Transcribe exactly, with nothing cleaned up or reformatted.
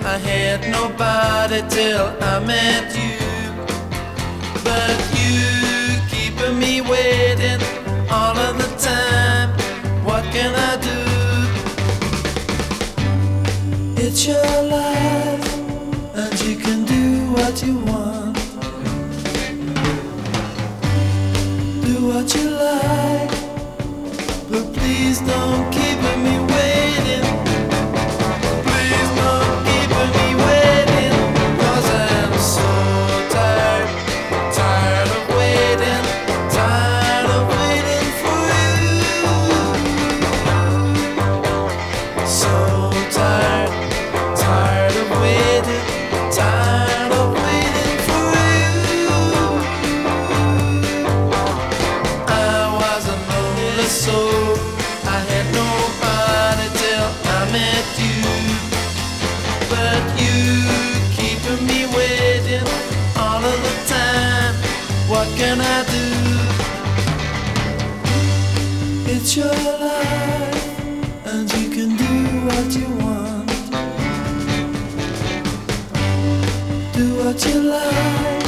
I had nobody till I met you. But you keeping me waiting all of the time. What can I do? It's your life, and you can do what you want. Do what you like, but please don't keep me waiting. Please don't keep me waiting, 'cause I'm so tired, tired of waiting, tired of waiting for you. So tired, tired of waiting, tired of waiting for you. I was a lonely soul, I had nobody till I met you. But you keeping me waiting all of the time. What can I do? It's your life, and you can do what you want. Do what you like.